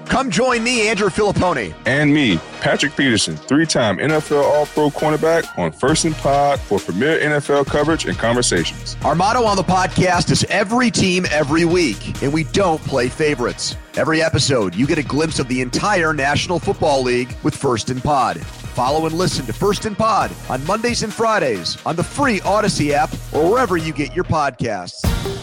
Come join me, Andrew Filipponi. And me, Patrick Peterson, 3-time NFL All-Pro cornerback on First and Pod for premier NFL coverage and conversations. Our motto on the podcast is every team, every week, and we don't play favorites. Every episode, you get a glimpse of the entire National Football League with First and Pod. Follow and listen to First and Pod on Mondays and Fridays on the free Odyssey app or wherever you get your podcasts.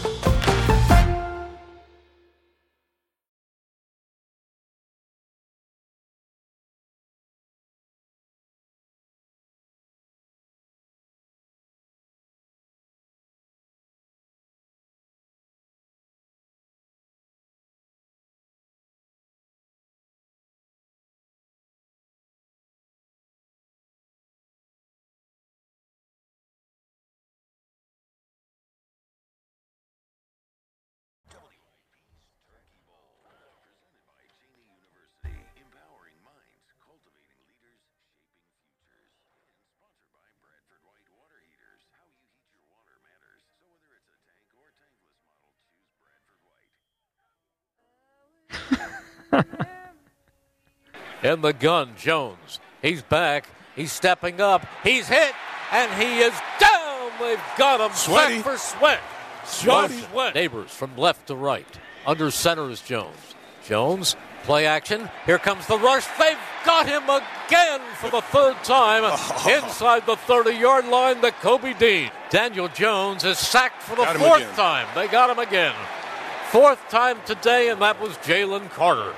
In the gun, Jones. He's back. He's stepping up. He's hit, and he is down. They've got him. Sweaty. Back for Sweat. Sweat. Neighbors from left to right. Under center is Jones. Jones, play action. Here comes the rush. They've got him again for the third time inside the 30-yard line to Kobe Dean. Daniel Jones is sacked for the fourth time. They got him again. Fourth time today, and that was Jalen Carter.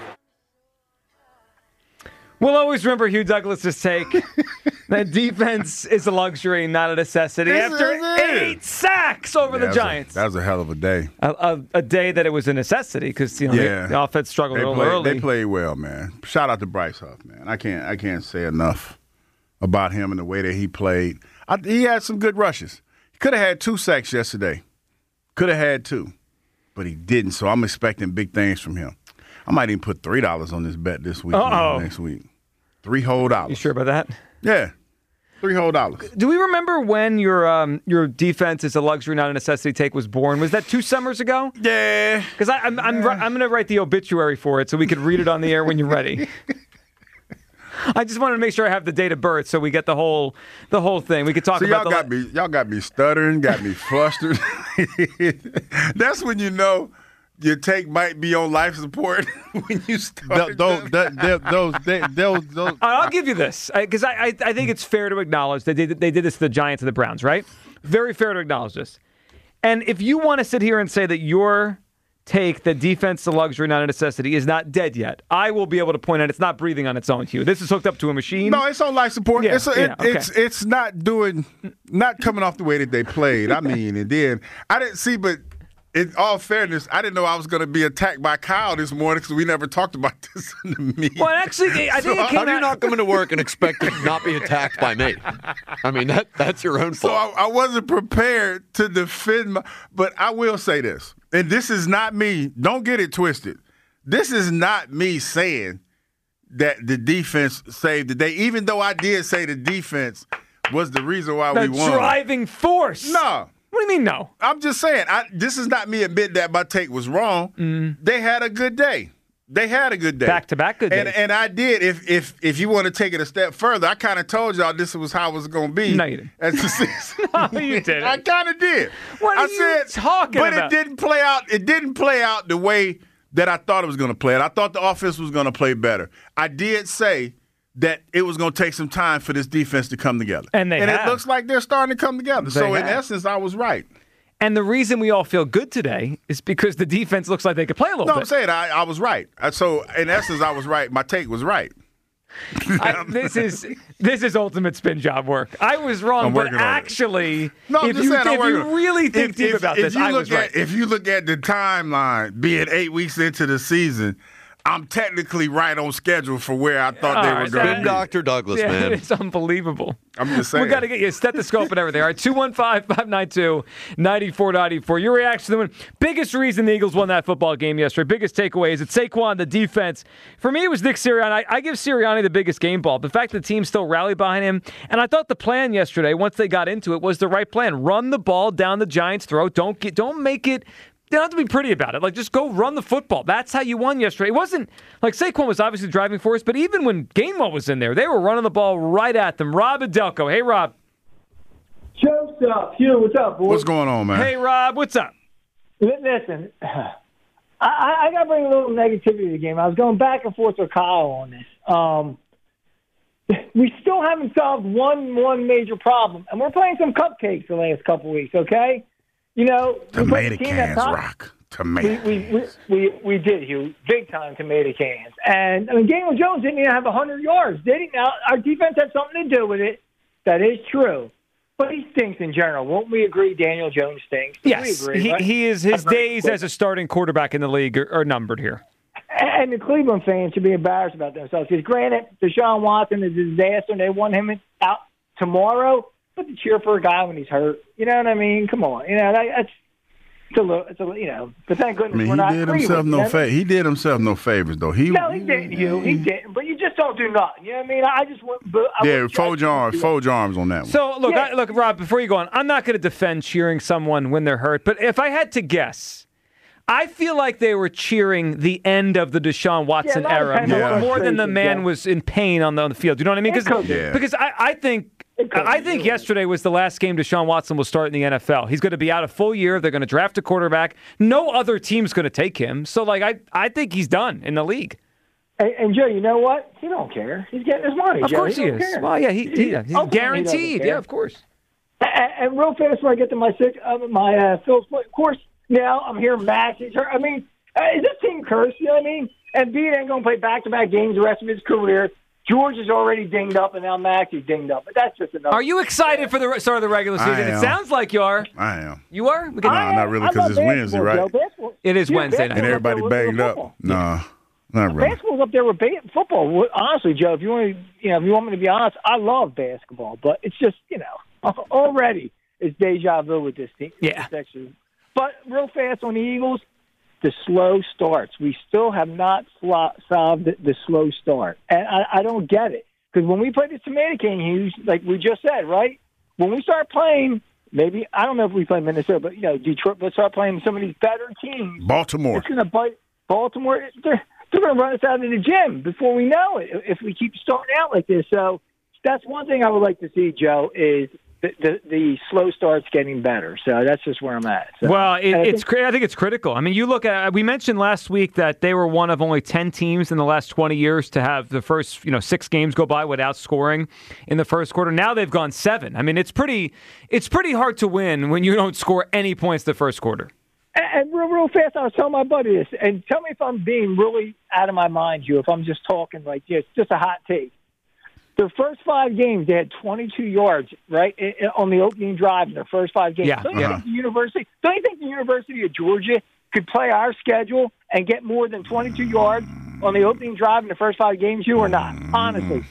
We'll always remember Hugh Douglas's take that defense is a luxury, not a necessity. After 8 sacks over the Giants. That was a hell of a day. A day that it was a necessity because the offense struggled a little early. They played well, man. Shout out to Bryce Huff, man. I can't say enough about him and the way that he played. He had some good rushes. He could have had 2 sacks yesterday. Could have had 2, but he didn't. So I'm expecting big things from him. I might even put $3 on this bet this week. Next week. $3 whole. You sure about that? Yeah. $3 whole. Do we remember when your defense is a luxury, not a necessity take was born? Was that 2 summers ago? Yeah. Because I'm going to write the obituary for it so we could read it on the air when you're ready. I just wanted to make sure I have the date of birth so we get the whole thing. We could talk about y'all got me stuttering, got me flustered. That's when you know your take might be on life support when you start. I'll give you this because I think it's fair to acknowledge that they did this to the Giants and the Browns, right? Very fair to acknowledge this. And if you want to sit here and say that your take that defense is a luxury, not a necessity, is not dead yet, I will be able to point out it's not breathing on its own, Hugh. This is hooked up to a machine. No, it's on life support. Yeah, it's not coming off the way that they played. I mean, and then I didn't see, but in all fairness, I didn't know I was going to be attacked by Kyle this morning because we never talked about this in the meeting. Well, actually, I think it came How do you not come into work and expect to not be attacked by me? I mean, that's your own fault. So I wasn't prepared to defend but I will say this, and this is not me. Don't get it twisted. This is not me saying that the defense saved the day, even though I did say the defense was the reason why we won. The driving force. No. What do you mean, no? I'm just saying, this is not me admitting that my take was wrong. They had a good day. Back-to-back good days. And I did. If you want to take it a step further, I kind of told y'all this was how it was going to be. No, you didn't. As the season. No, you didn't. I kind of did. What are you talking about? But it didn't play out. It didn't play out the way that I thought it was going to play out. I thought the offense was going to play better. I did say that it was going to take some time for this defense to come together. And it looks like they're starting to come together. In essence, I was right. And the reason we all feel good today is because the defense looks like they could play a little bit. No, I'm saying I was right. So, in essence, I was right. My take was right. This is ultimate spin job work. I was wrong, but actually, if you really think deep about this, I was right. If you look at the timeline, being 8 weeks into the season, I'm technically right on schedule for where I thought they were going to be. Dr. Douglas, man. It's unbelievable. I'm just saying. We got to get you a stethoscope and everything. All right, 215-592-9494. Your reaction to the win. Biggest reason the Eagles won that football game yesterday, biggest takeaway is that Saquon, the defense. For me, it was Nick Sirianni. I give Sirianni the biggest game ball. The fact that the team still rallied behind him. And I thought the plan yesterday, once they got into it, was the right plan. Run the ball down the Giants' throat. Don't make it don't have to be pretty about it. Like, just go run the football. That's how you won yesterday. It wasn't like Saquon was obviously the driving force, but even when Gainwell was in there, they were running the ball right at them. Rob Adelko. Hey, Rob. Joe's up. Hugh, what's up, boy? What's going on, man? Hey, Rob. What's up? Listen, I got to bring a little negativity to the game. I was going back and forth with Kyle on this. We still haven't solved one major problem, and we're playing some cupcakes the last couple of weeks, okay? You know, Tomato cans, Rock. Tomato. We did, Hugh. Big time tomato cans. And, I mean, Daniel Jones didn't even have 100 yards, did he? Now, our defense had something to do with it. That is true. But he stinks in general. Won't we agree Daniel Jones stinks? Yes. We agree, right? He is. His days as a starting quarterback in the league are numbered here. And the Cleveland fans should be embarrassed about themselves. Because granted, Deshaun Watson is a disaster, and they want him out tomorrow. But to cheer for a guy when he's hurt, you know what I mean? Come on, you know it's a little, you know. But thank goodness we're not. He did himself no favors, though. No, he didn't. He didn't. But you just don't do nothing. You know what I mean? I just want. Fold your arms on that one. So look, Rob. Before you go on, I'm not going to defend cheering someone when they're hurt. But if I had to guess, I feel like they were cheering the end of the Deshaun Watson era more than the man was in pain on the field. You know what I mean? Because I think yesterday was the last game Deshaun Watson will start in the NFL. He's going to be out a full year. They're going to draft a quarterback. No other team's going to take him. So, I think he's done in the league. And Joe, you know what? He don't care. He's getting his money. Of course he is. Care. Well, yeah, he's guaranteed. Yeah, of course. And real fast before I get to my Phil's point, of course, now I'm hearing Max. I mean, is this team cursed? You know what I mean? And B ain't going to play back-to-back games the rest of his career. George is already dinged up, and now Max is dinged up. But that's just enough. Are you excited for the start of the regular season? It sounds like you are. I am. You are? No, not really, because it's Wednesday, right? It is Wednesday night. And everybody banged up. No, not really. Basketball's up there with football. Honestly, Joe, if you want me to be honest, I love basketball, but it's just, already it's deja vu with this team. Yeah. But real fast on the Eagles, the slow starts. We still have not solved the slow start. And I don't get it. Because when we played the Tomato King, Hughes, like we just said, right? When we start playing, maybe, I don't know if we play Minnesota, but, Detroit, let's start playing some of these better teams. Baltimore. It's going to bite. Baltimore, they're going to run us out of the gym before we know it if we keep starting out like this. So that's one thing I would like to see, Joe, is the slow starts getting better. So that's just where I'm at. So, well, I think it's critical. I mean, you look at, we mentioned last week that they were one of only 10 teams in the last 20 years to have the first 6 games go by without scoring in the first quarter. Now they've gone 7. I mean, it's pretty hard to win when you don't score any points the first quarter. And real fast, I was telling my buddy this, and tell me if I'm being really out of my mind, Hugh, if I'm just talking like this, just a hot take. Their first 5 games, they had 22 yards, right, on the opening drive in their first 5 games. Yeah. Don't you think the University of Georgia could play our schedule and get more than 22 yards on the opening drive in the first 5 games, Hugh, or not? Honestly.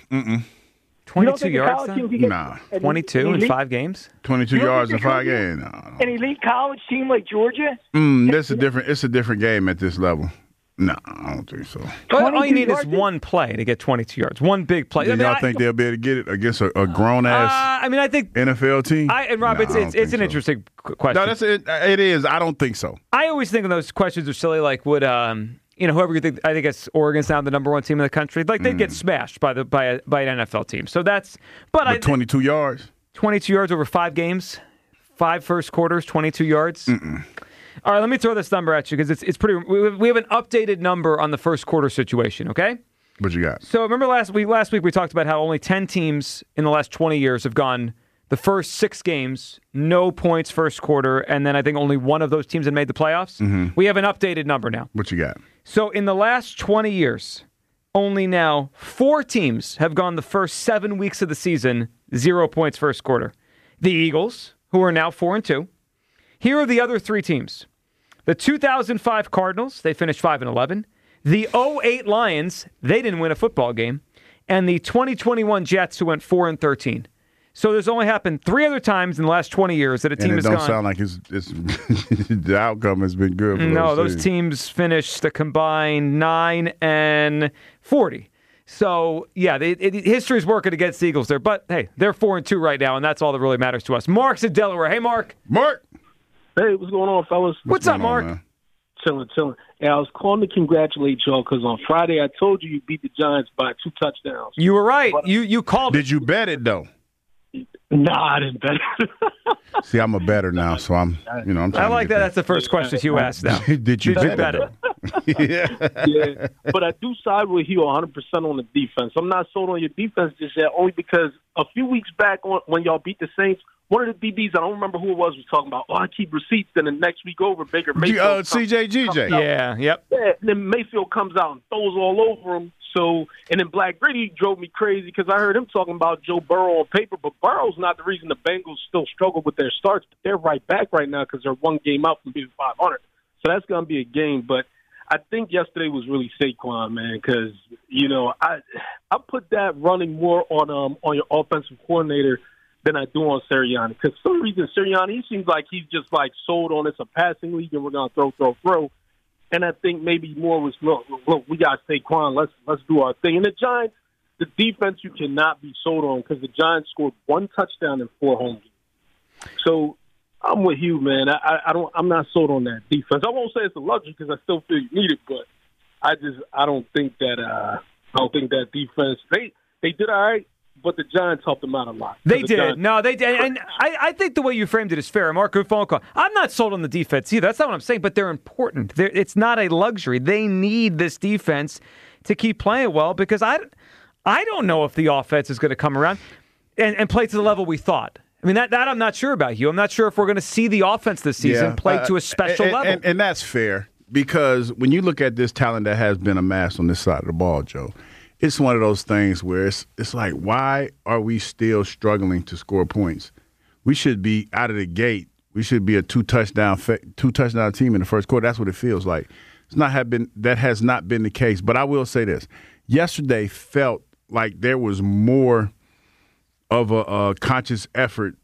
22 yards? No. 22 in 5 games? 22 yards in 5 games? No. An elite college team like Georgia? It's a different game at this level. No, I don't think so. All you need is one play to get 22 yards. One big play. Do y'all think they'll be able to get it against a grown-ass I think NFL team? Rob, it's an interesting question. No, it is. I don't think so. I always think those questions are silly, like would whoever you think, I think it's Oregon's now the number 1 team in the country. Like they'd get smashed by an NFL team. So that's but 22 yards. 22 yards over 5 games, 5 first quarters, 22 yards. All right, let me throw this number at you because it's pretty. We have an updated number on the first quarter situation. Okay. What you got? So remember last week we talked about how only 10 teams in the last 20 years have gone the first 6 games, no points first quarter, and then I think only one of those teams had made the playoffs. We have an updated number now. What you got? So in the last 20 years, only now 4 teams have gone the first 7 weeks of the season 0 points first quarter. The Eagles, who are now 4-2. Here are the other 3 teams. The 2005 Cardinals, they finished 5-11. The 2008 Lions, they didn't win a football game. And the 2021 Jets, who went 4-13. So there's only happened 3 other times in the last 20 years that a team has gone. And it don't sound like it's the outcome has been good for those teams finished a combined 9-40. So, yeah, history's working against the Eagles there. But, hey, they're 4-2 right now, and that's all that really matters to us. Mark's in Delaware. Hey, Mark. Mark. Hey, what's going on, fellas? What's up, Mark? Chilling. And I was calling to congratulate y'all because on Friday I told you beat the Giants by 2 touchdowns. You were right. But, you called Did you bet it, though? Nah, I didn't bet it. See, I'm a bettor now, so I'm trying I like to that. That's the first question you asked now. Did you bet it? Yeah. But I do side with you 100% on the defense. I'm not sold on your defense just yet, only because a few weeks back when y'all beat the Saints, one of the DBs, I don't remember who it was talking about, I keep receipts, then the next week over, Baker Mayfield. CJGJ. Yeah, yep. Yeah, and then Mayfield comes out and throws all over him. So, and then Black Gritty drove me crazy because I heard him talking about Joe Burrow on paper, but Burrow's not the reason the Bengals still struggle with their starts. But they're right back right now because they're one game out from being 500. So that's going to be a game. But I think yesterday was really Saquon, man, because, I put that running more on your offensive coordinator than I do on Sirianni. Because for some reason, Sirianni, he seems like he's just like sold on it's a passing league and we're going to throw. And I think maybe more was, look, we got Saquon. Let's do our thing. And the Giants, the defense you cannot be sold on because the Giants scored 1 touchdown in 4 home games. So I'm with you, man. I'm not sold on that defense. I won't say it's a luxury because I still feel you need it, but I don't think that defense. They did all right. But the Giants helped them out a lot. They did. No, they did. And I think the way you framed it is fair. Mark, good phone call. I'm not sold on the defense either. That's not what I'm saying, but they're important. It's not a luxury. They need this defense to keep playing well because I don't know if the offense is going to come around and play to the level we thought. I mean, that I'm not sure about, Hugh. I'm not sure if we're going to see the offense this season play to a special level. And that's fair because when you look at this talent that has been amassed on this side of the ball, Joe, it's one of those things where it's like, why are we still struggling to score points? We should be out of the gate. We should be a two touchdown team in the first quarter. That's what it feels like. That has not been the case. But I will say this: yesterday felt like there was more of a conscious effort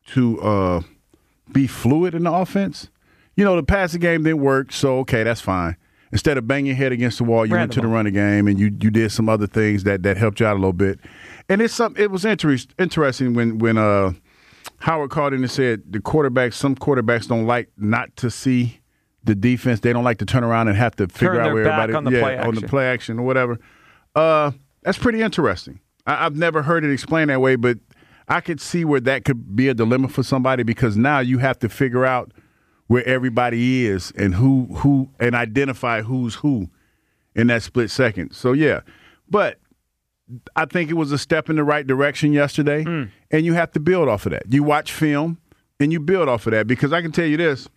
to be fluid in the offense. The passing game didn't work, so okay, that's fine. Instead of banging your head against the wall, you went to the running game and you did some other things that helped you out a little bit. And it was interesting when Howard called in and said some quarterbacks don't like not to see the defense. They don't like to turn around and have to figure out where everybody on the play action or whatever. That's pretty interesting. I've never heard it explained that way, but I could see where that could be a dilemma for somebody because now you have to figure out where everybody is and who and identify who's who in that split second. So, yeah. But I think it was a step in the right direction yesterday, and you have to build off of that. You watch film, and you build off of that because I can tell you this.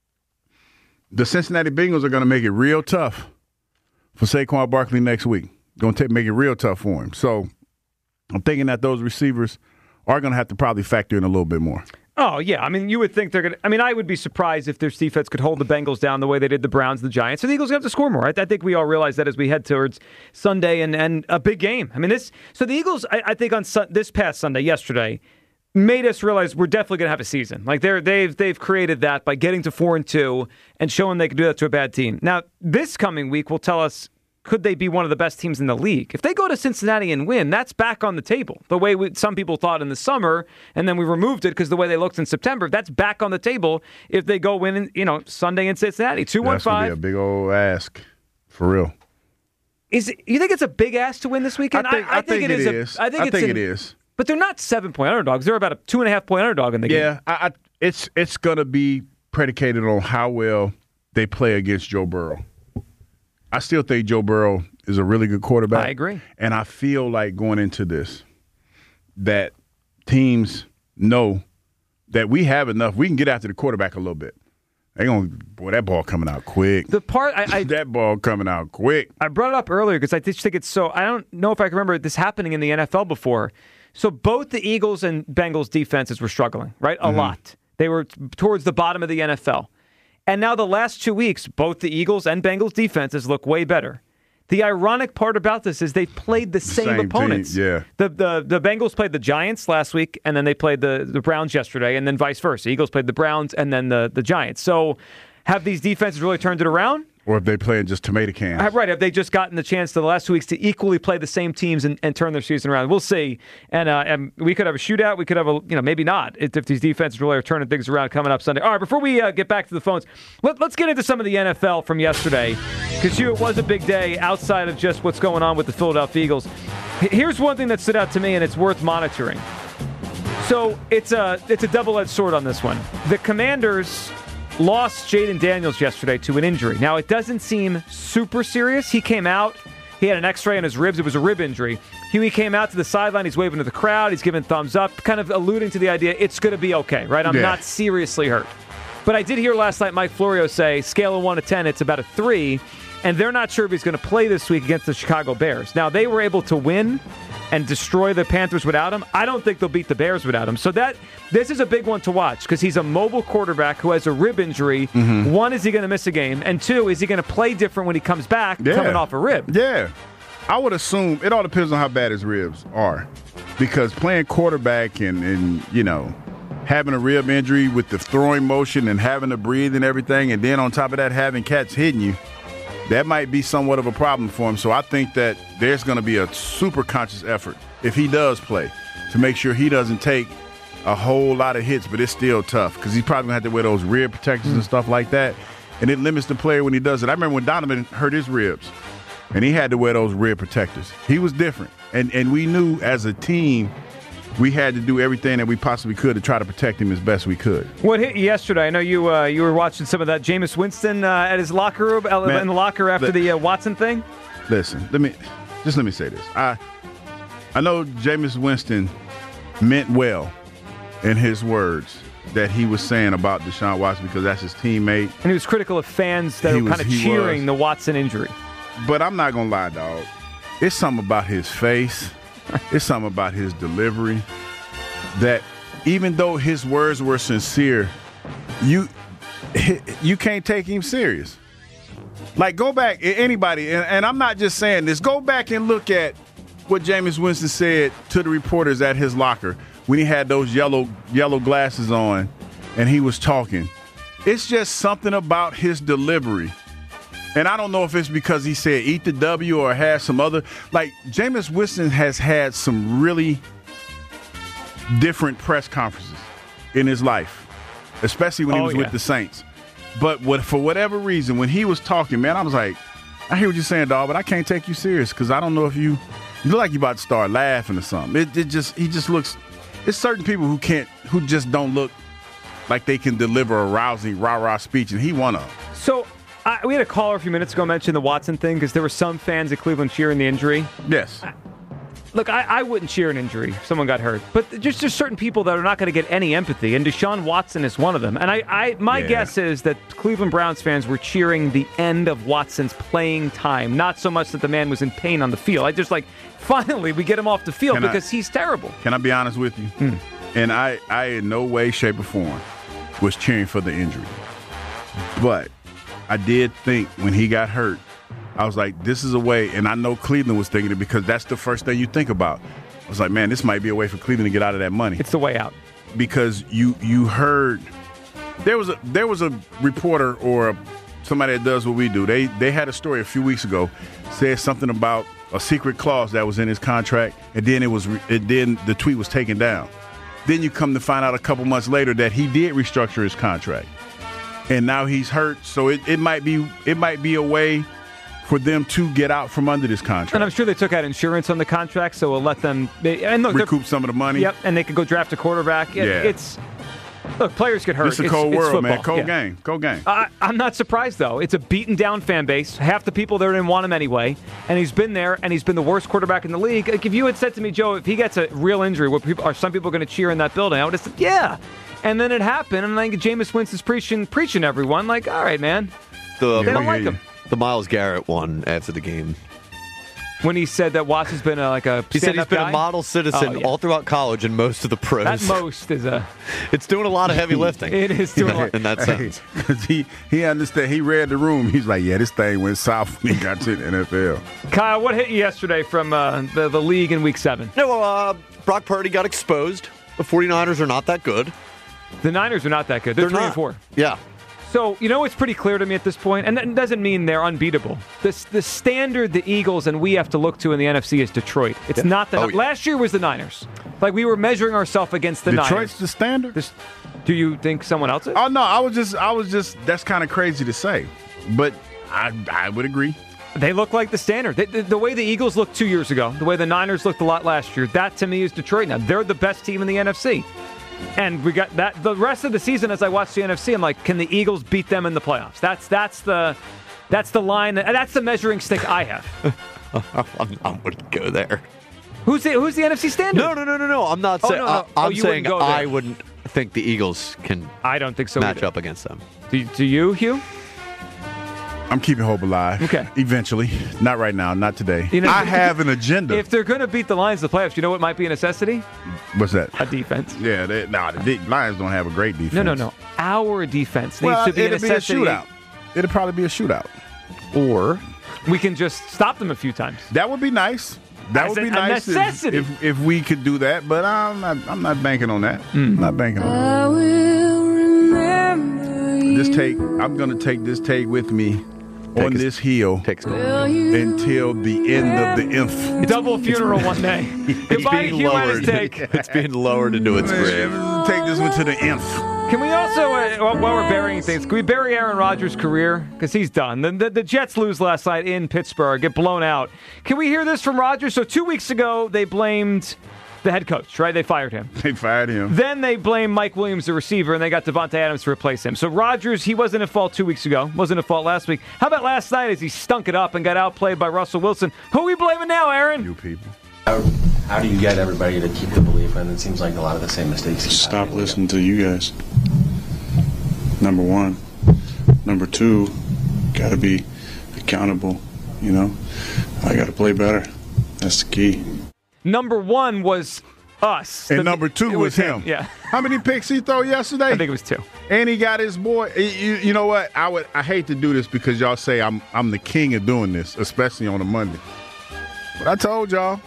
The Cincinnati Bengals are going to make it real tough for Saquon Barkley next week. Going to make it real tough for him. So I'm thinking that those receivers are going to have to probably factor in a little bit more. Oh, yeah. I mean, you would think they're going to – I mean, I would be surprised if their defense could hold the Bengals down the way they did the Browns, the Giants. So the Eagles have to score more. I think we all realize that as we head towards Sunday and a big game. I mean, so the Eagles, I think on this past Sunday, yesterday, made us realize we're definitely going to have a season. Like they've created that by getting to 4-2 and showing they can do that to a bad team. Now, this coming week will tell us, could they be one of the best teams in the league? If they go to Cincinnati and win, that's back on the table. The way some people thought in the summer, and then we removed it because the way they looked in September, that's back on the table if they go win, Sunday in Cincinnati. 2-1-5. That's going to be a big old ask, for real. You think it's a big ask to win this weekend? I think it is. I think it is. But they're not 7-point underdogs. They're about a 2.5-point underdog in the game. Yeah, it's going to be predicated on how well they play against Joe Burrow. I still think Joe Burrow is a really good quarterback. I agree. And I feel like going into this that teams know that we have enough. We can get after the quarterback a little bit. That ball coming out quick. That ball coming out quick. I brought it up earlier because I just think it's so – I don't know if I can remember this happening in the NFL before. So both the Eagles and Bengals defenses were struggling, right? A lot. They were towards the bottom of the NFL. And now the last 2 weeks, both the Eagles and Bengals defenses look way better. The ironic part about this is they've played the same opponents. Team, yeah. The Bengals played the Giants last week, and then they played the Browns yesterday, and then vice versa. Eagles played the Browns and then the Giants. So have these defenses really turned it around? Or if they're playing just tomato cans. Right. Have they just gotten the chance the last 2 weeks to equally play the same teams and turn their season around? We'll see. And we could have a shootout. We could have maybe not if these defenses really are turning things around coming up Sunday. All right, before we get back to the phones, let's get into some of the NFL from yesterday, because it was a big day outside of just what's going on with the Philadelphia Eagles. Here's one thing that stood out to me, and it's worth monitoring. So it's a double-edged sword on this one. The Commanders lost Jaden Daniels yesterday to an injury. Now, it doesn't seem super serious. He came out. He had an X-ray on his ribs. It was a rib injury. He came out to the sideline. He's waving to the crowd. He's giving thumbs up, kind of alluding to the idea it's going to be okay, right? I'm not seriously hurt. But I did hear last night Mike Florio say, scale of 1 to 10, it's about a 3, and they're not sure if he's going to play this week against the Chicago Bears. Now, they were able to win and destroy the Panthers without him. I don't think they'll beat the Bears without him. So this is a big one to watch, because he's a mobile quarterback who has a rib injury. Mm-hmm. 1, is he going to miss a game? And 2, is he going to play different when he comes back coming off a rib? Yeah. I would assume it all depends on how bad his ribs are, because playing quarterback and having a rib injury with the throwing motion and having to breathe and everything, and then on top of that having cats hitting you, that might be somewhat of a problem for him. So I think that there's going to be a super conscious effort, if he does play, to make sure he doesn't take a whole lot of hits, but it's still tough, because he's probably going to have to wear those rib protectors and stuff like that, and it limits the player when he does it. I remember when Donovan hurt his ribs, and he had to wear those rib protectors. He was different, and we knew as a team we had to do everything that we possibly could to try to protect him as best we could. What hit you yesterday? I know you were watching some of that. Jameis Winston at his locker room, in the locker after the Watson thing. Listen, let me say this. I know Jameis Winston meant well in his words that he was saying about Deshaun Watson, because that's his teammate. And he was critical of fans that were kind of cheering the Watson injury. But I'm not going to lie, dog. It's something about his face. It's something about his delivery that even though his words were sincere, you can't take him serious. Like, go back, anybody, and I'm not just saying this, go back and look at what Jameis Winston said to the reporters at his locker when he had those yellow glasses on and he was talking. It's just something about his delivery. And I don't know if it's because he said eat the W or had some other. Like, Jameis Winston has had some really different press conferences in his life, especially when he was with the Saints. But for whatever reason, when he was talking, man, I was like, I hear what you're saying, dog, but I can't take you serious, because I don't know if you look like you're about to start laughing or something. He just looks. It's certain people who just don't look like they can deliver a rousing rah-rah speech, and he one of them. So. We had a caller a few minutes ago mention the Watson thing, because there were some fans at Cleveland cheering the injury. Yes. Look, I wouldn't cheer an injury if someone got hurt. But just certain people that are not going to get any empathy, and Deshaun Watson is one of them. And my guess is that Cleveland Browns fans were cheering the end of Watson's playing time, not so much that the man was in pain on the field. I just finally we get him off the field because he's terrible. Can I be honest with you? And I in no way, shape, or form was cheering for the injury. But I did think when he got hurt, I was like, this is a way, and I know Cleveland was thinking it, because that's the first thing you think about. I was like, man, this might be a way for Cleveland to get out of that money. It's the way out. Because you heard there was a reporter or somebody that does what we do. They had a story a few weeks ago, said something about a secret clause that was in his contract, and then then the tweet was taken down. Then you come to find out a couple months later that he did restructure his contract. And now he's hurt, so it might be a way for them to get out from under this contract. And I'm sure they took out insurance on the contract, so we'll let them recoup some of the money. Yep, and they could go draft a quarterback. Look, players get hurt. It's a cold world, man. Cold game. I'm not surprised, though. It's a beaten-down fan base. Half the people there didn't want him anyway, and he's been there, and he's been the worst quarterback in the league. Like, if you had said to me, Joe, if he gets a real injury, are some people going to cheer in that building? I would have said, yeah. And then it happened, and I think Jameis Winston's preaching everyone, like, all right, man. They don't like him. The Myles Garrett one after the game. When he said that Watson's been he said he's been a model citizen all throughout college and most of the pros. That most is it's doing a lot of heavy lifting. It is doing a lot. In that sense. He understand. He read the room. He's like, yeah, this thing went south when he got to the NFL. Kyle, what hit you yesterday from the league in Week 7? No, Brock Purdy got exposed. The 49ers are not that good. The Niners are not that good. They're 3-4. Yeah. So, it's pretty clear to me at this point, and that doesn't mean they're unbeatable. The standard the Eagles and we have to look to in the NFC is Detroit. It's not the last year was the Niners. Like, we were measuring ourselves against the Niners. Detroit's the standard? Do you think someone else is? Oh, no, I was just that's kind of crazy to say. But I would agree. They look like the standard. The way the Eagles looked 2 years ago, the way the Niners looked a lot last year, that to me is Detroit now. They're the best team in the NFC. And we got that. The rest of the season, as I watch the NFC, I'm like, can the Eagles beat them in the playoffs? That's the line. That's the measuring stick I have. I wouldn't go there. Who's the NFC standard? No. I'm not saying. I'm saying I wouldn't think the Eagles can. I don't think so. Match up against them. Do you, Hugh? I'm keeping hope alive. Okay. Eventually. Not right now. Not today. I have an agenda. If they're going to beat the Lions in the playoffs, you know what might be a necessity? What's that? A defense. Yeah. The Lions don't have a great defense. No. Our defense needs to be a necessity. Be a shootout. It'll probably be a shootout. Or we can just stop them a few times. That would be nice. That would be nice if we could do that. But I'm not banking on that. I'm not banking on that. I will remember this take. I'm going to take this take with me on this hill until the end of the nth. Double funeral one day. Goodbye, Hugh and his take. It's being lowered into its grave. Take this one to the nth. Can we also, while we're burying things, can we bury Aaron Rodgers' career? Because he's done. The Jets lose last night in Pittsburgh, get blown out. Can we hear this from Rodgers? So 2 weeks ago, they blamed the head coach, right? They fired him. Then they blamed Mike Williams, the receiver, and they got Devontae Adams to replace him. So Rodgers, he wasn't at fault 2 weeks ago. Wasn't at fault last week. How about last night as he stunk it up and got outplayed by Russell Wilson? Who are we blaming now, Aaron? You people. How do you get everybody to keep the belief when it seems like a lot of the same mistakes? Stop listening to you guys. Number one. Number two, got to be accountable, I got to play better. That's the key. Number one was us. And number two was him. Yeah. How many picks he throw yesterday? I think it was 2. And he got his boy. You know what? I hate to do this because y'all say I'm the king of doing this, especially on a Monday. But I told y'all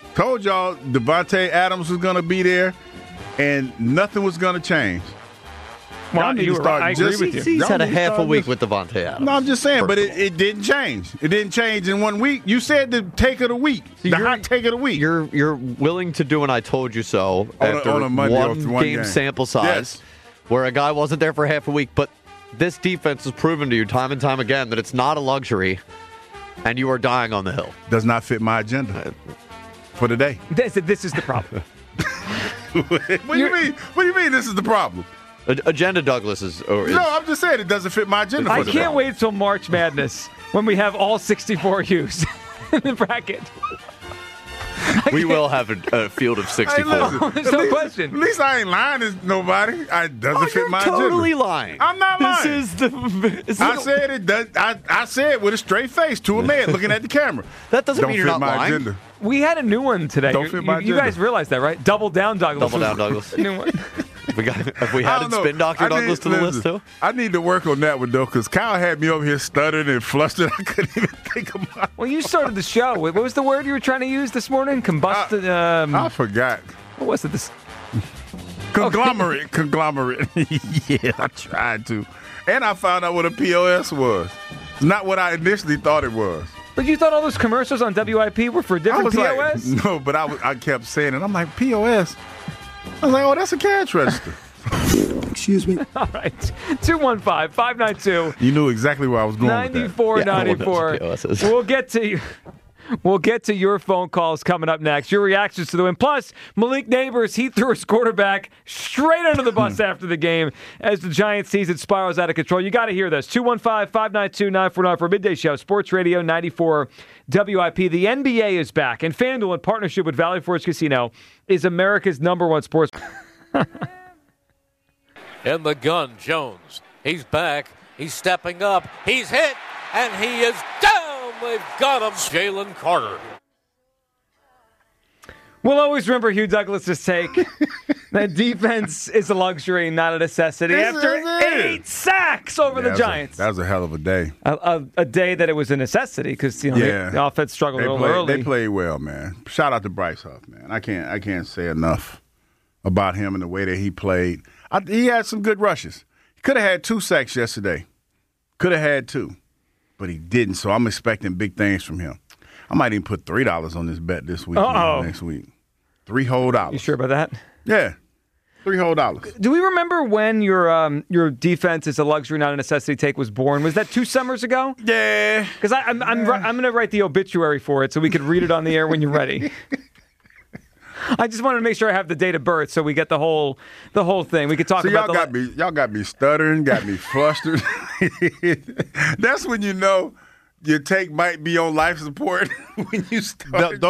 Devontae Adams was going to be there and nothing was going to change. Well, I agree with you. He's had a half a week with Devontae Adams. No, I'm just saying, but it didn't change. It didn't change in 1 week. You said the take of the week, the hot take of the week. You're willing to do an I told you so after on a Monday, one game sample size, where a guy wasn't there for half a week. But this defense has proven to you time and time again that it's not a luxury, and you are dying on the hill. Does not fit my agenda for today. This is the problem. What do you mean? What do you mean? This is the problem? Agenda Douglas is. No, I'm just saying it doesn't fit my agenda. I can't wait till March Madness when we have all 64 U's in the bracket. We will have a field of 64. Hey, there's no question. At least I ain't lying to nobody. It doesn't fit my agenda. Totally lying. I'm not lying. I said it. I said it with a straight face to a man looking at the camera. That doesn't mean you're not lying. Agenda. We had a new one today. Don't fit my agenda. You guys realize that, right? Double Down Douglas. Double Down Douglas. New one. Have we added Spin Dr. Douglas to the list, too? I need to work on that one, though, because Kyle had me over here stuttering and flustered. I couldn't even think of mine. Well, you started the show. What was the word you were trying to use this morning? Combusted. I forgot. What was it? Conglomerate. Okay. Conglomerate. Yeah, I tried to. And I found out what a POS was. It's not what I initially thought it was. But you thought all those commercials on WIP were for a different POS? Like, no, but I kept saying it. I'm like, POS? I was like, oh, that's a cash register. Excuse me. All right. 215-592. You knew exactly where I was going 9494. We'll get to you. We'll get to your phone calls coming up next. Your reactions to the win. Plus, Malik Neighbors, he threw his quarterback straight under the bus after the game as the Giants season spirals out of control. You got to hear this. 215-592-9494 for Midday Show, Sports Radio 94 WIP. The NBA is back, and FanDuel, in partnership with Valley Forge Casino, is America's #1 sports. In the gun, Jones. He's back. He's stepping up. He's hit, and he is down. They've got him. Jalen Carter. We'll always remember Hugh Douglas' take that defense is a luxury, not a necessity. After 8 sacks over the Giants. That was a hell of a day. A day that it was a necessity because the offense struggled a little early. They played well, man. Shout out to Bryce Huff, man. I can't say enough about him and the way that he played. He had some good rushes. Could have had 2 sacks yesterday. Could have had 2, but he didn't. So I'm expecting big things from him. I might even put $3 on this bet this week. Next week. $3 whole. You sure about that? Yeah. $3 whole. Do we remember when your defense is a luxury, not a necessity take was born? Was that 2 summers ago? Yeah. Because I'm going to write the obituary for it so we could read it on the air when you're ready. I just wanted to make sure I have the date of birth so we get the whole thing. We could talk about y'all got me stuttering, got me flustered. That's when you know your take might be on life support when you start.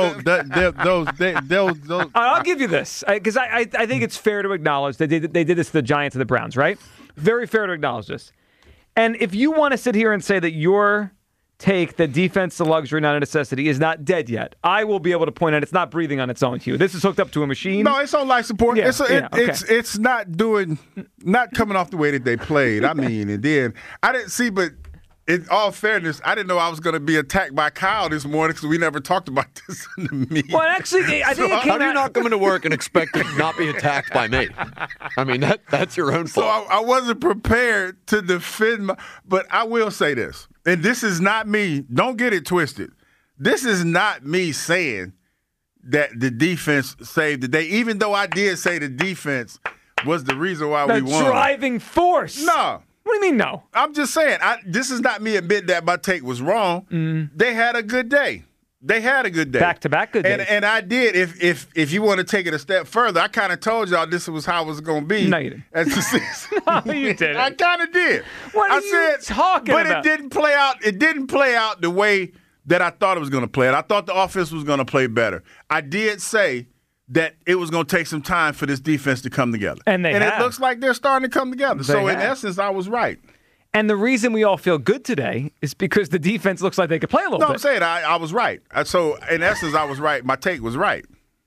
I'll give you this because I think it's fair to acknowledge that they did this to the Giants and the Browns, right? Very fair to acknowledge this. And if you want to sit here and say that your take that defense is a luxury, not a necessity, is not dead yet, I will be able to point out it's not breathing on its own, Hugh. This is hooked up to a machine. No, it's on life support. Yeah, It's not coming off the way that they played. I mean, and then I didn't see, but in all fairness, I didn't know I was going to be attacked by Kyle this morning because we never talked about this in the meeting. Well, actually, I think how do you not come into work and expect to not be attacked by me? I mean, that's your own fault. So I wasn't prepared to defend but I will say this, and this is not me. Don't get it twisted. This is not me saying that the defense saved the day, even though I did say the defense was the reason why we won. The driving force. No. What do you mean, no? I'm just saying, this is not me admitting that my take was wrong. They had a good day. Back-to-back good days. And I did. If you want to take it a step further, I kind of told y'all this was how it was going to be. No, you didn't. As the season. No, you didn't. I kind of did. What are you talking about? But it didn't play out. It didn't play out the way that I thought it was going to play out. I thought the offense was going to play better. I did say that it was going to take some time for this defense to come together. And it looks like they're starting to come together. In essence, I was right. And the reason we all feel good today is because the defense looks like they could play a little bit. No, I'm saying I was right. So, in essence, I was right. My take was right.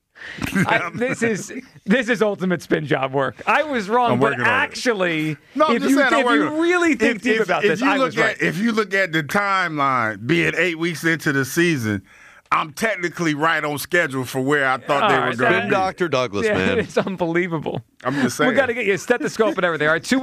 This is ultimate spin job work. I was wrong, but actually, if you really think deep about this, I was right. If you look at the timeline, being 8 weeks into the season, I'm technically right on schedule for where I thought they were going to be. Dr. Douglas, man. It's unbelievable. I'm just saying. We got to get you a stethoscope and everything. All right,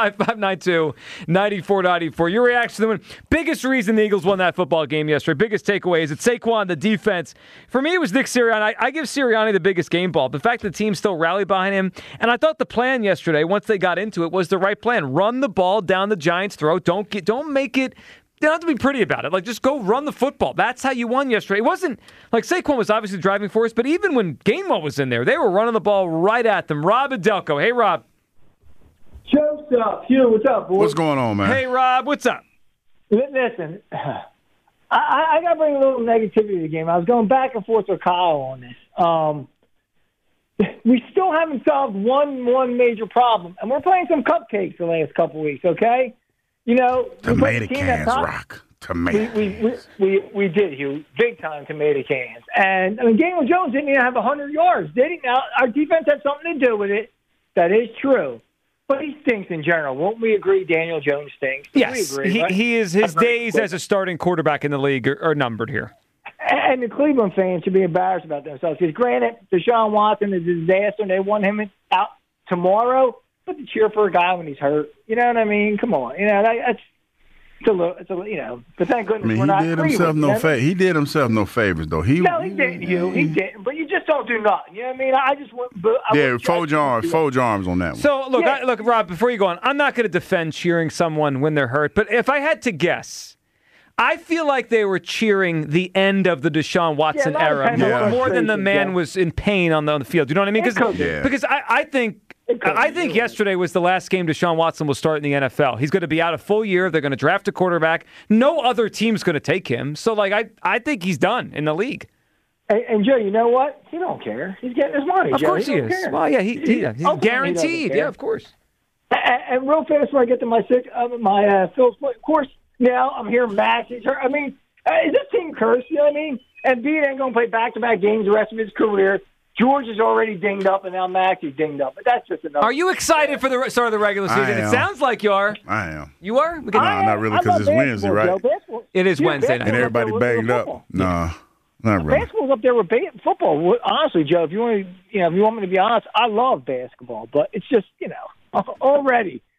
215-592-9494. Your reaction to the win. Biggest reason the Eagles won that football game yesterday, biggest takeaway is it's Saquon, the defense. For me, it was Nick Sirianni. I give Sirianni the biggest game ball. The fact that the team still rallied behind him. And I thought the plan yesterday, once they got into it, was the right plan. Run the ball down the Giants' throat. Don't make it. You don't have to be pretty about it. Like, just go run the football. That's how you won yesterday. It wasn't like Saquon was obviously the driving force, but even when Gainwell was in there, they were running the ball right at them. Rob Adelko. Hey, Rob. What's up? Hugh, what's up, boy? What's going on, man? Hey, Rob. What's up? Listen, I got to bring a little negativity to the game. I was going back and forth with Kyle on this. We still haven't solved one major problem, and we're playing some cupcakes the last couple weeks, okay? You know, tomato cans, Rock. Tomato. We did, Hugh. Big time tomato cans. And I mean, Daniel Jones didn't even have 100 yards, did he? Now, our defense had something to do with it. That is true. But he stinks in general. Won't we agree Daniel Jones stinks? Yes. We agree, right? He is. His days as a starting quarterback in the league are numbered here. And the Cleveland fans should be embarrassed about themselves. Because granted, Deshaun Watson is a disaster, and they want him out tomorrow. But to cheer for a guy when he's hurt, you know what I mean? Come on, you know it's a little, you know. But thank goodness we're not. He did himself no favors, though. He didn't. He didn't. But you just don't do nothing. You know what I mean? I just want. Fold arms on that one. So look, Rob. Before you go on, I'm not going to defend cheering someone when they're hurt. But if I had to guess, I feel like they were cheering the end of the Deshaun Watson era more than the man was in pain on the field. You know what I mean? Because I think yesterday was the last game Deshaun Watson will start in the NFL. He's going to be out a full year. They're going to draft a quarterback. No other team's going to take him. So, I think he's done in the league. And Joe, you know what? He don't care. He's getting his money, Of course he is. Care. Well, yeah, he's guaranteed. Yeah, of course. And real fast before I get to my Phil's point, of course, now I'm hearing Max. I mean, is this team cursed? You know what I mean? And B ain't going to play back-to-back games the rest of his career. George is already dinged up, and now Max is dinged up. But that's just enough. Are you excited for the start of the regular season? It sounds like you are. I am. You are? No, not really, because it's Wednesday, right? It is Wednesday night. And everybody banged up. No, not really. Basketball's up there with football. Honestly, Joe, if you want me to be honest, I love basketball, but it's just already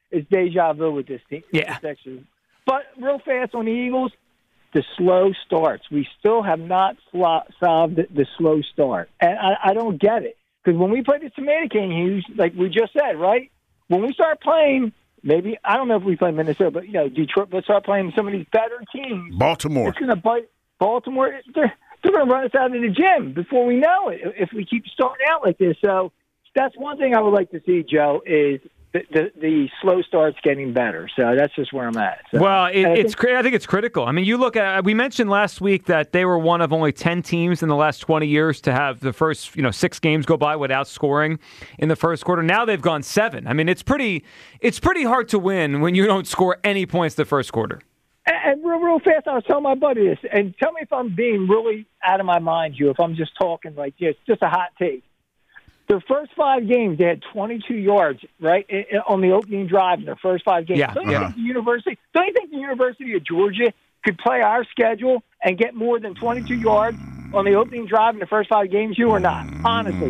it's deja vu with this team. Yeah. But real fast on the Eagles, the slow starts. We still have not solved the slow start. And I don't get it. Because when we play the Tomato King, Hughes, like we just said, right? When we start playing, maybe, I don't know if we play Minnesota, but, Detroit, let's start playing some of these better teams. Baltimore. It's going to bite Baltimore. They're going to run us out of the gym before we know it if we keep starting out like this. So that's one thing I would like to see, Joe, is the slow starts getting better. So that's just where I'm at. So, well, I think it's critical. I mean, you look at, we mentioned last week that they were one of only 10 teams in the last 20 years to have the first 6 games go by without scoring in the first quarter. Now they've gone 7. I mean, it's pretty hard to win when you don't score any points the first quarter. And real fast, I was telling my buddy this, and tell me if I'm being really out of my mind, Hugh, if I'm just talking like just a hot take. The first 5 games, they had 22 yards, right, on the opening drive in their first 5 games. Yeah. Don't you think the University of Georgia could play our schedule and get more than 22 yards on the opening drive in the first 5 games, you or not? Honestly.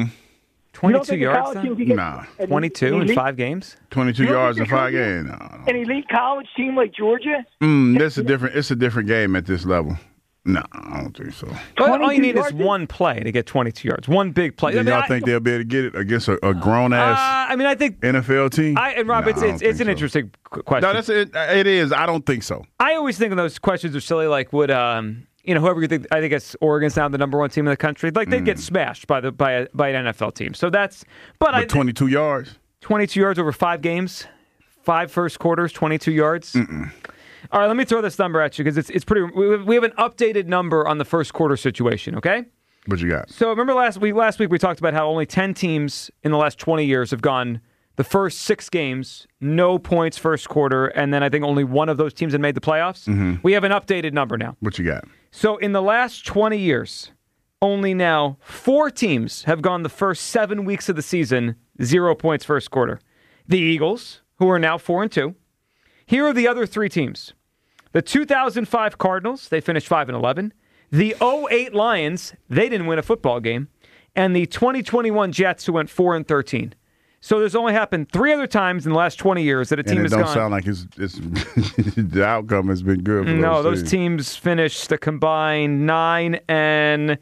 22 yards? Nah. 22 in 5 games? 22 yards in 5 games? No. An elite college team like Georgia? It's a different game at this level. No, I don't think so. All you need is one play to get 22 yards. One big play. Y'all think they'll be able to get it against a grown-ass I think NFL team? Rob, it's an interesting question. No, it is. I don't think so. I always think those questions are silly, like would whoever you think, I think it's Oregon's now the number 1 team in the country. Like they'd get smashed by an NFL team. So that's but 22 yards. 22 yards over 5 games, 5 first quarters, 22 yards. All right, let me throw this number at you because it's pretty. We have an updated number on the first quarter situation. Okay. What you got? So remember last week we talked about how only 10 teams in the last 20 years have gone the first 6 games, no points first quarter, and then I think only one of those teams had made the playoffs. We have an updated number now. What you got? So in the last 20 years, only now 4 teams have gone the first 7 weeks of the season 0 points first quarter. The Eagles, who are now 4-2. Here are the other 3 teams. The 2005 Cardinals, they finished 5-11. The 2008 Lions, they didn't win a football game. And the 2021 Jets, who went 4-13. So there's only happened 3 other times in the last 20 years that a team has gone. And it don't sound like it's the outcome has been good for those teams finished a combined 9-40.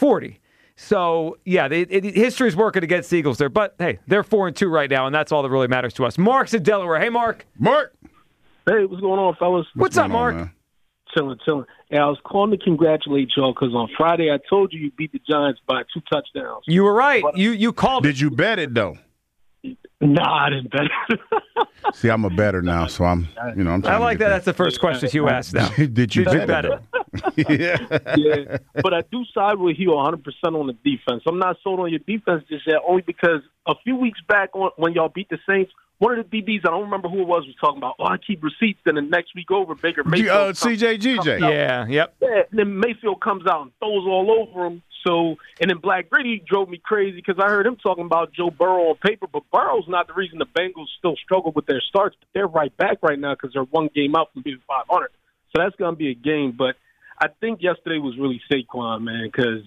So, yeah, history is working against the Eagles there. But, hey, they're 4-2 right now, and that's all that really matters to us. Mark's in Delaware. Hey, Mark. Mark. Hey, what's going on, fellas? What's up, Mark? Chilling. Hey, I was calling to congratulate y'all because on Friday I told you beat the Giants by 2 touchdowns. You were right. But, you called Did you bet it, though? Nah, I didn't bet it. See, I'm a bettor now, so I'm trying I like that. That's the first question you asked now. Did you bet it? Yeah, but I do side with you 100% on the defense. I'm not sold on your defense just yet, only because a few weeks back when y'all beat the Saints, one of the DBs, I don't remember who it was talking about, I keep receipts, then the next week over, Baker Mayfield. CJGJ. Yeah, yep. Yeah, and then Mayfield comes out and throws all over him. So, and then Black Gritty drove me crazy because I heard him talking about Joe Burrow on paper, but Burrow's not the reason the Bengals still struggle with their starts. But they're right back right now because they're 1 game out from being 500. So that's going to be a game. But I think yesterday was really Saquon, man, because,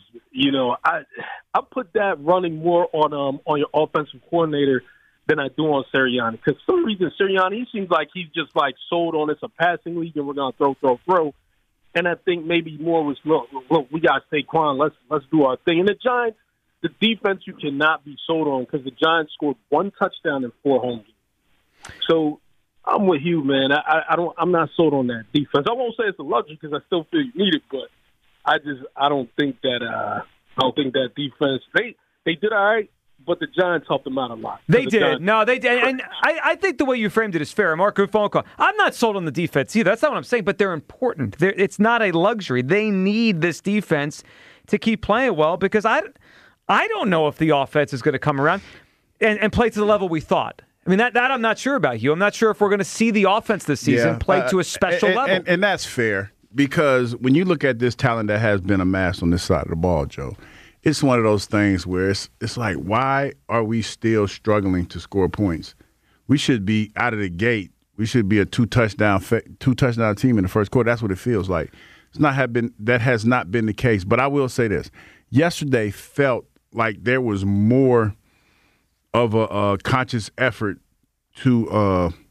I put that running more on your offensive coordinator than I do on Sirianni. Because for some reason, Sirianni, he seems like he's just sold on it's a passing league and we're going to throw. And I think maybe more was, look, we got Saquon. Let's do our thing. And the Giants, the defense you cannot be sold on because the Giants scored 1 touchdown in 4 home games. So I'm with you, man. I'm not sold on that defense. I won't say it's a luxury because I still feel you need it, but I don't think that defense. They did all right. But the Giants helped them out a lot. They did. No, they did. And I think the way you framed it is fair. Mark, good phone call. I'm not sold on the defense either. That's not what I'm saying, but they're important. It's not a luxury. They need this defense to keep playing well because I don't know if the offense is going to come around and play to the level we thought. I mean, that I'm not sure about, Hugh. I'm not sure if we're going to see the offense this season play to a special level. And that's fair because when you look at this talent that has been amassed on this side of the ball, Joe, it's one of those things where it's like, why are we still struggling to score points? We should be out of the gate. We should be a 2 touchdown team in the first quarter. That's what it feels like. That has not been the case. But I will say this: yesterday felt like there was more of a conscious effort to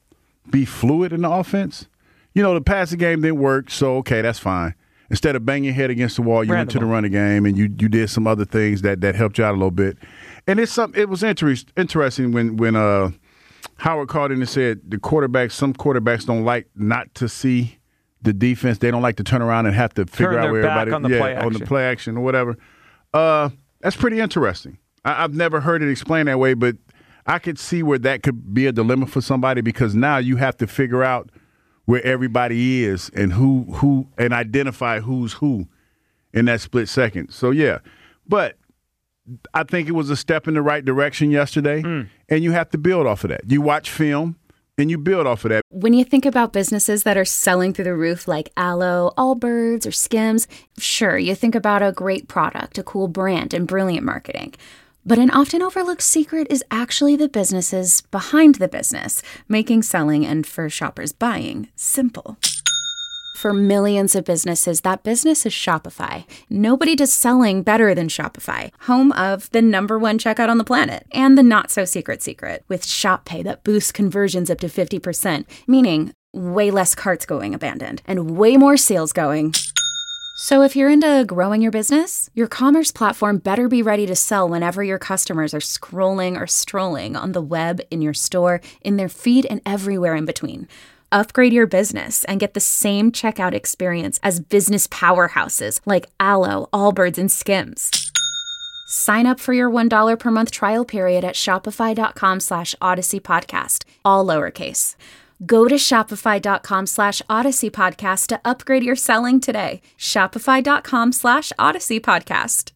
be fluid in the offense. You know, the passing game didn't work, so okay, that's fine. Instead of banging your head against the wall, you went to the running game and you did some other things that helped you out a little bit. And it was interesting when Howard called in and said some quarterbacks don't like not to see the defense. They don't like to turn around and have to figure out where everybody on the play action or whatever. That's pretty interesting. I've never heard it explained that way, but I could see where that could be a dilemma for somebody because now you have to figure out where everybody is and who and identify who's who in that split second. So, yeah. But I think it was a step in the right direction yesterday, and you have to build off of that. You watch film, and you build off of that. When you think about businesses that are selling through the roof like Aloe, Allbirds, or Skims, sure, you think about a great product, a cool brand, and brilliant marketing. But an often overlooked secret is actually the businesses behind the business, making selling and for shoppers buying simple. For millions of businesses, that business is Shopify. Nobody does selling better than Shopify, home of the #1 checkout on the planet and the not-so-secret secret with Shop Pay that boosts conversions up to 50%, meaning way less carts going abandoned and way more sales going. So if you're into growing your business, your commerce platform better be ready to sell whenever your customers are scrolling or strolling on the web, in your store, in their feed, and everywhere in between. Upgrade your business and get the same checkout experience as business powerhouses like Aloe, Allbirds, and Skims. Sign up for your $1 per month trial period at shopify.com/Odyssey Podcast, all lowercase. Go to shopify.com/Odyssey Podcast to upgrade your selling today. Shopify.com/Odyssey Podcast.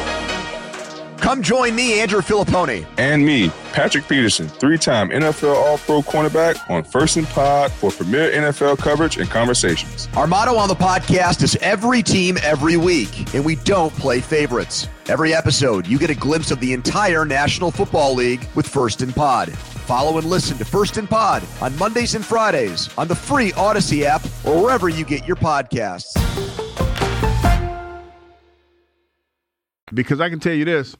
Come join me, Andrew Filippone. And me, Patrick Peterson, 3-time NFL All-Pro cornerback on First and Pod for premier NFL coverage and conversations. Our motto on the podcast is every team, every week, and we don't play favorites. Every episode, you get a glimpse of the entire National Football League with First and Pod. Follow and listen to First and Pod on Mondays and Fridays on the free Odyssey app or wherever you get your podcasts. Because I can tell you this.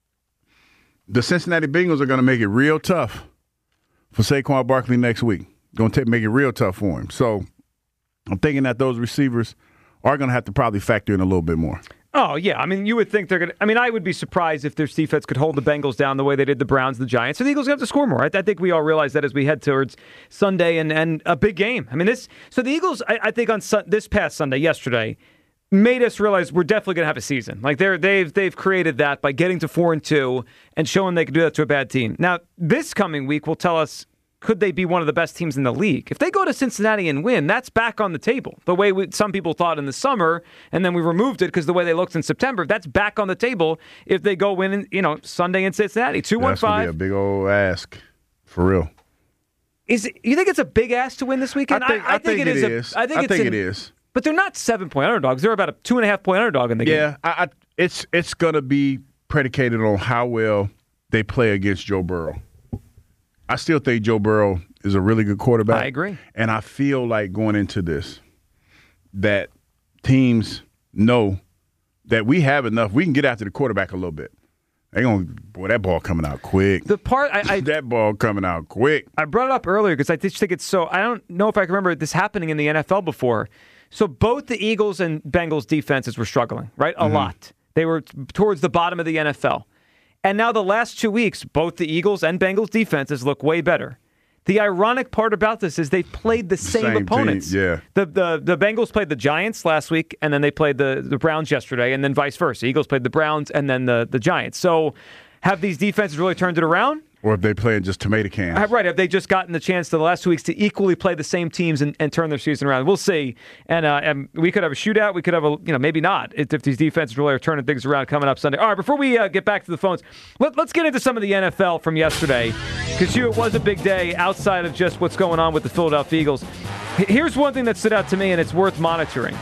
The Cincinnati Bengals are going to make it real tough for Saquon Barkley next week. Going to make it real tough for him. So I'm thinking that those receivers are going to have to probably factor in a little bit more. Oh, yeah. I mean, you would think they're going to – I mean, I would be surprised if their defense could hold the Bengals down the way they did the Browns, the Giants. So the Eagles have to score more. I think we all realize that as we head towards Sunday and a big game. I mean, so the Eagles, I think on this past Sunday, yesterday – made us realize we're definitely going to have a season. Like they've created that by getting to 4-2 and showing they can do that to a bad team. Now, this coming week will tell us, could they be one of the best teams in the league? If they go to Cincinnati and win, that's back on the table. The way some people thought in the summer, and then we removed it because the way they looked in September, that's back on the table if they go win, Sunday in Cincinnati. 2-1-5. That's going to be a big old ask, for real. You think it's a big ask to win this weekend? I think it is. I think it is. But they're not 7-point underdogs. They're about a 2.5-point underdog in the game. Yeah, it's going to be predicated on how well they play against Joe Burrow. I still think Joe Burrow is a really good quarterback. I agree. And I feel like going into this that teams know that we have enough. We can get after the quarterback a little bit. That ball coming out quick. The part that ball coming out quick. I brought it up earlier because I just think it's so. I don't know if I can remember this happening in the NFL before. So both the Eagles and Bengals defenses were struggling, right? A lot. They were towards the bottom of the NFL. And now the last 2 weeks, both the Eagles and Bengals defenses look way better. The ironic part about this is they've played the same opponents. Team, yeah. The Bengals played the Giants last week, and then they played the Browns yesterday, and then vice versa. Eagles played the Browns and then the Giants. So have these defenses really turned it around? Or if they playing just tomato cans. Right. Have they just gotten the chance the last 2 weeks to equally play the same teams and turn their season around? We'll see. And we could have a shootout. We could have maybe not if these defenses really are turning things around coming up Sunday. All right, before we get back to the phones, let's get into some of the NFL from yesterday because it was a big day outside of just what's going on with the Philadelphia Eagles. Here's one thing that stood out to me, and it's worth monitoring.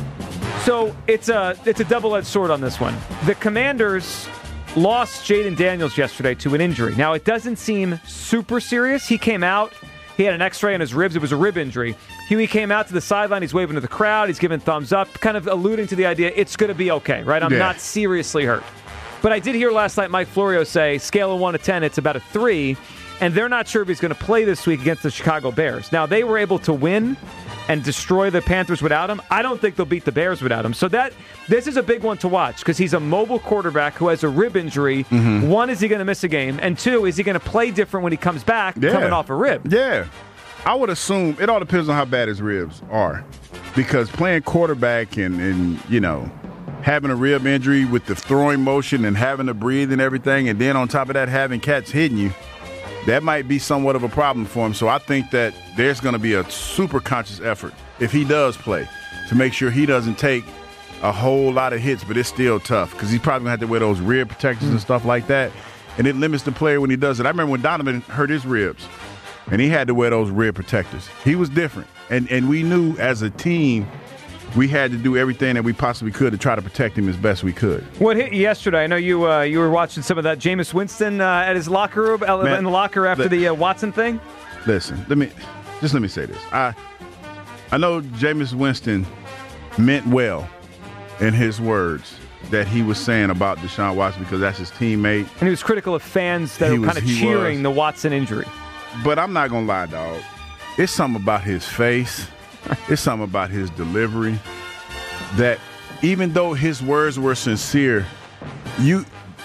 So it's a double-edged sword on this one. The Commanders lost Jaden Daniels yesterday to an injury. Now, it doesn't seem super serious. He came out. He had an x-ray on his ribs. It was a rib injury. He came out to the sideline. He's waving to the crowd. He's giving thumbs up, kind of alluding to the idea it's going to be okay, right? I'm not seriously hurt. But I did hear last night Mike Florio say, scale of 1 to 10, it's about a 3, and they're not sure if he's going to play this week against the Chicago Bears. Now, they were able to win and destroy the Panthers without him. I don't think they'll beat the Bears without him. So this is a big one to watch because he's a mobile quarterback who has a rib injury. Mm-hmm. 1, is he going to miss a game? And 2, is he going to play different when he comes back coming off a rib? Yeah. I would assume it all depends on how bad his ribs are because playing quarterback and having a rib injury with the throwing motion and having to breathe and everything, and then on top of that having cats hitting you, that might be somewhat of a problem for him. So I think that there's going to be a super conscious effort if he does play to make sure he doesn't take a whole lot of hits, but it's still tough because he's probably going to have to wear those rib protectors and stuff like that, and it limits the player when he does it. I remember when Donovan hurt his ribs, and he had to wear those rib protectors. He was different, and we knew as a team we had to do everything that we possibly could to try to protect him as best we could. What hit you yesterday? I know you were watching some of that Jameis Winston at his locker room, in the locker after the Watson thing. Listen, let me say this. I know Jameis Winston meant well in his words that he was saying about Deshaun Watson because that's his teammate. And he was critical of fans that were kind of cheering the Watson injury. But I'm not going to lie, dog. It's something about his face. It's something about his delivery that even though his words were sincere, you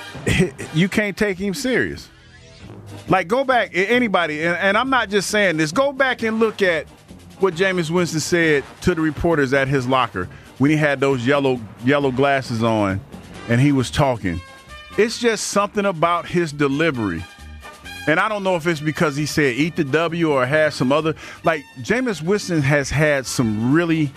can't take him serious. Like, go back, anybody, and I'm not just saying this, go back and look at what Jameis Winston said to the reporters at his locker when he had those yellow glasses on and he was talking. It's just something about his delivery. And I don't know if it's because he said eat the W or has some other. Like, Jameis Winston has had some really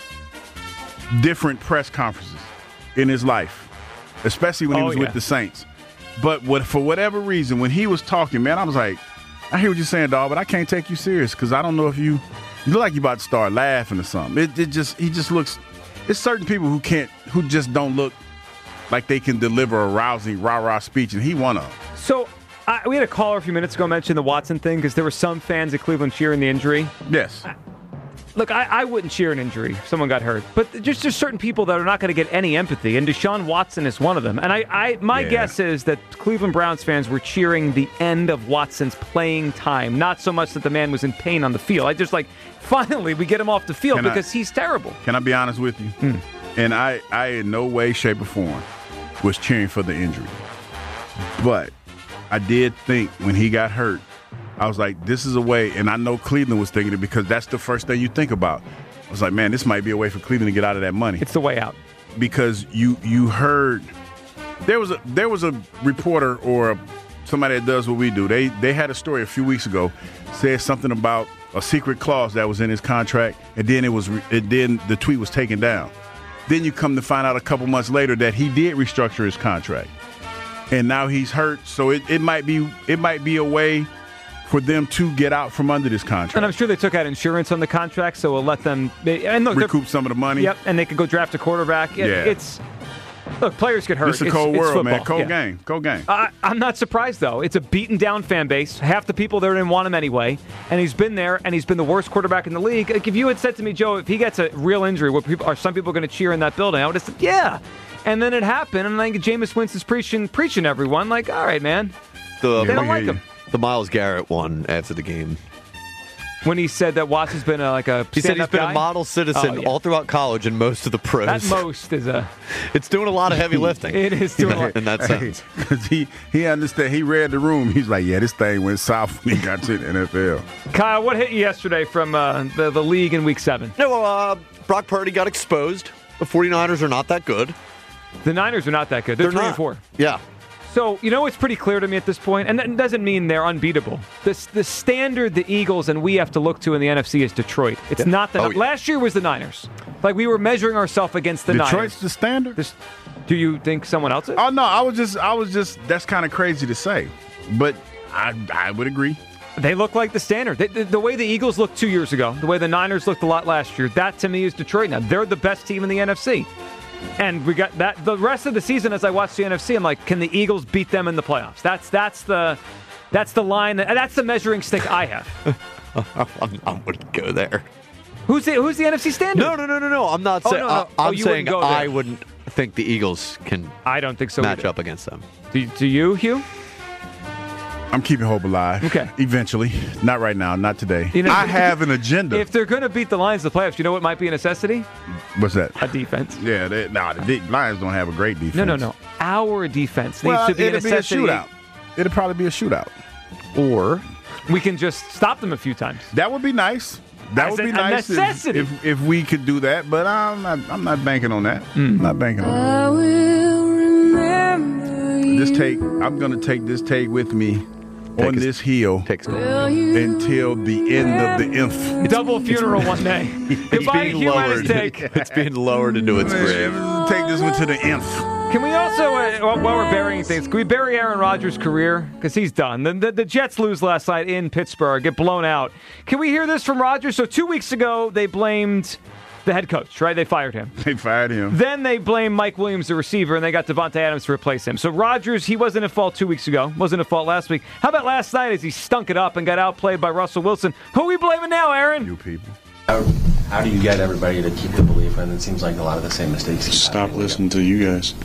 different press conferences in his life, especially when he was with the Saints. But for whatever reason, when he was talking, man, I was like, I hear what you're saying, dog, but I can't take you serious because I don't know if you look like you're about to start laughing or something. He just looks. It's certain people who just don't look like they can deliver a rousing rah-rah speech, and he one of them. So. We had a caller a few minutes ago mention the Watson thing because there were some fans at Cleveland cheering the injury. Yes. Look, I wouldn't cheer an injury if someone got hurt. But just certain people that are not going to get any empathy, and Deshaun Watson is one of them. And my guess is that Cleveland Browns fans were cheering the end of Watson's playing time, not so much that the man was in pain on the field. I just finally we get him off the field because he's terrible. Can I be honest with you? And I in no way, shape, or form was cheering for the injury. But I did think when he got hurt, I was like, this is a way, and I know Cleveland was thinking it because that's the first thing you think about. I was like, man, this might be a way for Cleveland to get out of that money. It's the way out. Because you heard there was a reporter or somebody that does what we do. They had a story a few weeks ago, said something about a secret clause that was in his contract, and then then the tweet was taken down. Then you come to find out a couple months later that he did restructure his contract. And now he's hurt, so it might be a way for them to get out from under this contract. And I'm sure they took out insurance on the contract, so we'll let them recoup some of the money. Yep, and they could go draft a quarterback. Look, players get hurt. It's a cold world, football. man. Cold game. I'm not surprised, though. It's a beaten down fan base. Half the people there didn't want him anyway, and he's been there, and he's been the worst quarterback in the league. Like, if you had said to me, Joe, if he gets a real injury, are some people going to cheer in that building? I would have said, yeah. And then it happened, and I think Jameis Winston's preaching everyone, like, all right, man. They don't like him. The Myles Garrett one after the game. When he said that Watson's been he said he's been a model citizen all throughout college and most of the pros. That most is it's doing a lot of heavy lifting. It is doing a lot. In that sense. Because he understand. He read the room. He's like, yeah, this thing went south when he got to the NFL. Kyle, what hit you yesterday from the league in Week 7? No, Brock Purdy got exposed. The 49ers are not that good. The Niners are not that good. They're 3-4. Yeah. So, it's pretty clear to me at this point, and that doesn't mean they're unbeatable. The standard the Eagles and we have to look to in the NFC is Detroit. It's not the last year was the Niners. Like, we were measuring ourselves against the Niners. Detroit's the standard? Do you think someone else is? Oh, no, I was just that's kind of crazy to say. But I would agree. They look like the standard. The way the Eagles looked 2 years ago, the way the Niners looked a lot last year, that to me is Detroit now. They're the best team in the NFC. And we got that. The rest of the season, as I watch the NFC, I'm like, can the Eagles beat them in the playoffs? That's the line. That's the measuring stick I have. I wouldn't go there. Who's the NFC standard? No. I'm not saying. I'm saying I wouldn't. think the Eagles can I don't think so match either. up against them. Do you, Hugh? I'm keeping hope alive. Okay. Eventually. Not right now. Not today. You know, I have an agenda. If they're going to beat the Lions in the playoffs, you know what might be a necessity? What's that? A defense. Yeah. The Lions don't have a great defense. No. Our defense needs to be a necessity. It'll be a shootout. It'll probably be a shootout. Or we can just stop them a few times. That would be nice. That would be nice necessity. if we could do that. But I'm not banking on that. I'm not banking on that. I'm going to take this take with me on this hill until the end of the nth. Double funeral one day. Goodbye, Hugh and his take. It's being lowered into its grave. Take this one to the nth. Can we also, while we're burying things, can we bury Aaron Rodgers' career? Because he's done. The Jets lose last night in Pittsburgh, get blown out. Can we hear this from Rodgers? So 2 weeks ago, they blamed the head coach, right? They fired him. Then they blamed Mike Williams, the receiver, and they got Devontae Adams to replace him. So Rodgers, he wasn't at fault 2 weeks ago. Wasn't at fault last week. How about last night as he stunk it up and got outplayed by Russell Wilson? Who are we blaming now, Aaron? You people. How do you get everybody to keep the belief when it seems like a lot of the same mistakes? Stop listening to you guys.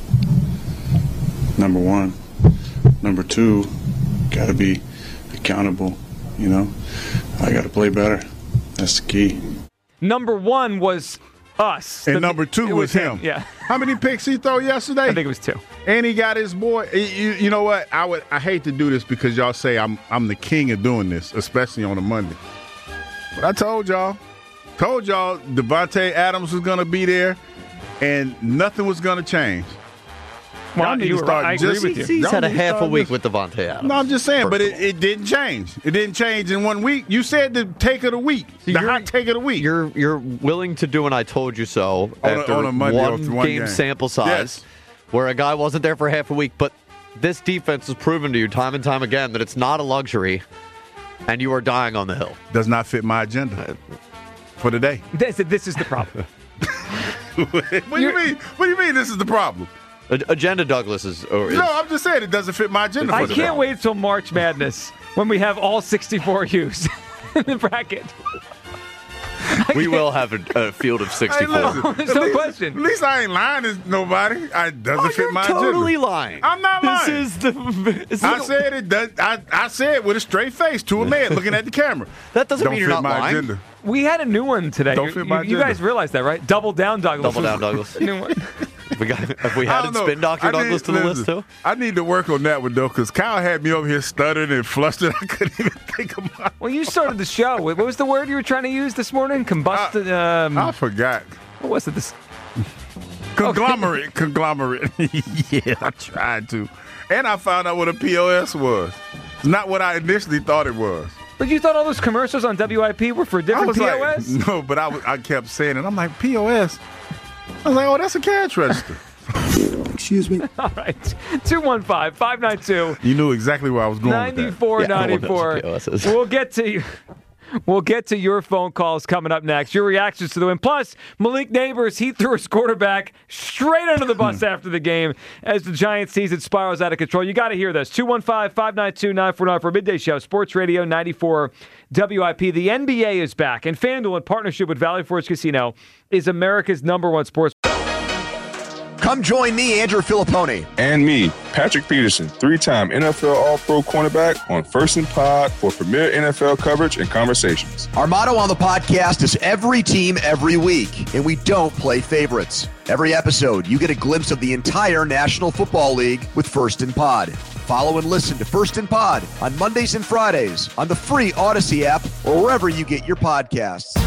Number one. Number two, got to be accountable, you know. I got to play better. That's the key. Number one was us. And number two was him. Yeah. How many picks he throw yesterday? I think it was 2. And he got his boy. You know what? I hate to do this because y'all say I'm the king of doing this, especially on a Monday. But I told y'all Devontae Adams was going to be there and nothing was going to change. Well, I agree with you. He's had a half a week with Devontae Adams. No, I'm just saying, but it didn't change. It didn't change in 1 week. You said the take of the week, the hot take of the week. You're willing to do an I told you so after on a Monday, one game sample size where a guy wasn't there for half a week, but this defense has proven to you time and time again that it's not a luxury, and you are dying on the hill. Does not fit my agenda for today. This is the problem. What do you mean? What do you mean this is the problem? Agenda Douglas is. No, I'm just saying it doesn't fit my agenda. I can't wait till March Madness when we have all 64 U's in the bracket. We will have a field of 64. Hey, listen, There's no question. At least I ain't lying to nobody. It doesn't fit my agenda. You're totally lying. I'm not lying. I said it. I said with a straight face to a man looking at the camera. That doesn't mean you're not my lying. agenda. We had a new one today. Don't fit my you agenda. guys realize that, right? Double down, Douglas. Double down, Douglas. New one. Have we added Spin Doctor Douglas to the list, too? I need to work on that one, though, because Kyle had me over here stuttering and flustered. I couldn't even think of mine. Well, you started the show. What was the word you were trying to use this morning? Combusted. I forgot. What was it? Conglomerate. Conglomerate. Yeah, I tried to. And I found out what a POS was. It's not what I initially thought it was. But you thought all those commercials on WIP were for different POS? No, but I kept saying it. I'm like, POS? I was like, oh, that's a cash register. Excuse me. All right. 215-592. You knew exactly where I was going 9494. We'll get to your phone calls coming up next. Your reactions to the win. Plus, Malik Neighbors, he threw his quarterback straight under the bus after the game as the Giants season spirals out of control. You got to hear this. 215-592-9494 for a midday show. Sports Radio 94 WIP. The NBA is back, and FanDuel, in partnership with Valley Forge Casino, is America's #1 sports. Come join me, Andrew Filippone. And me, Patrick Peterson, 3-time NFL All-Pro cornerback on First and Pod for premier NFL coverage and conversations. Our motto on the podcast is every team, every week, and we don't play favorites. Every episode, you get a glimpse of the entire National Football League with First and Pod. Follow and listen to First and Pod on Mondays and Fridays on the free Odyssey app or wherever you get your podcasts.